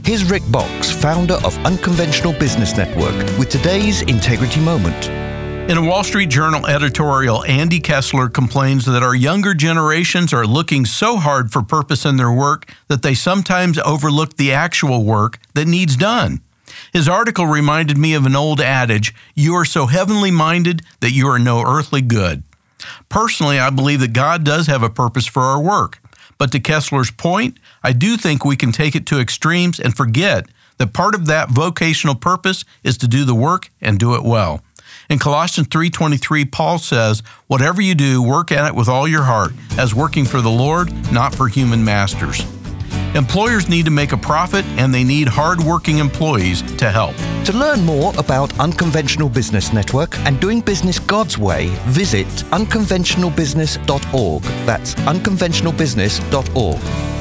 Here's Rick Box, founder of Unconventional Business Network, with today's Integrity Moment. In a Wall Street Journal editorial, Andy Kessler complains that our younger generations are looking so hard for purpose in their work that they sometimes overlook the actual work that needs done. His article reminded me of an old adage, "You are so heavenly minded that you are no earthly good." Personally, I believe that God does have a purpose for our work. But to Kessler's point, I do think we can take it to extremes and forget that part of that vocational purpose is to do the work and do it well. In Colossians 3:23, Paul says, "Whatever you do, work at it with all your heart, as working for the Lord, not for human masters." Employers need to make a profit, and they need hard-working employees to help. To learn more about Unconventional Business Network and doing business God's way, visit unconventionalbusiness.org. That's unconventionalbusiness.org.